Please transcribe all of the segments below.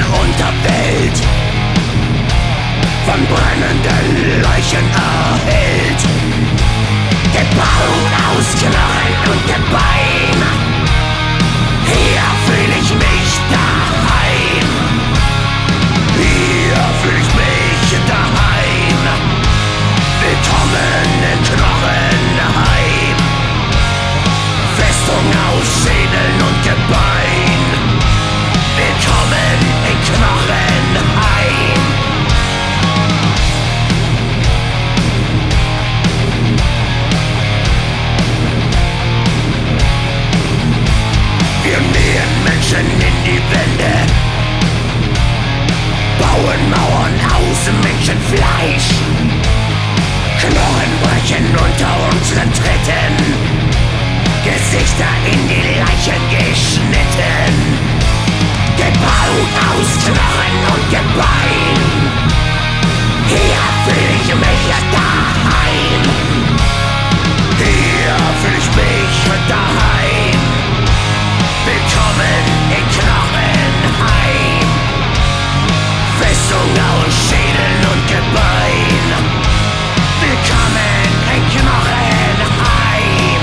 Unterwelt von brennenden Leichen erhellt. Gebaut aus Knochen und Gebein, hier fühl ich mich daheim. Hier fühl ich mich daheim. Willkommen in Knochenheim. Festung aus Schädeln und Gebein. Willkommen in Knochenheim. Wir nähen Menschen in die Wände, bauen Mauern aus Menschenfleisch. Knochen brechen unter unseren Tritten, Gesichter in die Leichen geschnitten. Gebaut aus Knochen und Gebein, hier fühl ich mich daheim. Hier fühl ich mich daheim. Willkommen in Knochenheim. Festung aus Schädeln und Gebein. Willkommen in Knochenheim.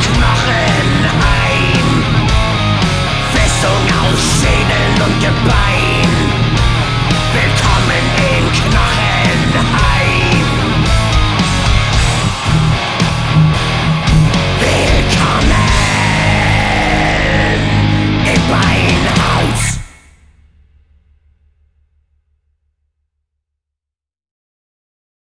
Schädeln und Gebein.